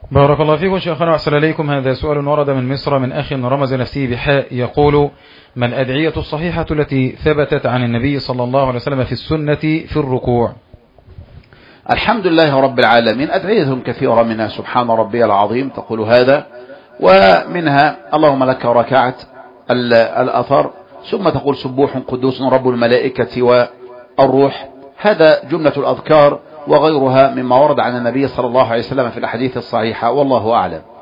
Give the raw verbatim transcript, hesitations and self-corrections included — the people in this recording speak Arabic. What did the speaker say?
بارك الله فيكم شيخنا وأحسن إليكم. هذا سؤال ورد من مصر من أخ رمز نفسه بحاء يقول: ما الأدعية الصحيحة التي ثبتت عن النبي صلى الله عليه وسلم في السنة في الركوع؟ الحمد لله رب العالمين. أدعية كثيرة، منها سبحان ربي العظيم تقول هذا، ومنها اللهم لك ركعت الأثر، ثم تقول سبوح قدوس رب الملائكة والروح. هذا جملة الأذكار وغيرها مما ورد عن النبي صلى الله عليه وسلم في الأحاديث الصحيحة، والله أعلم.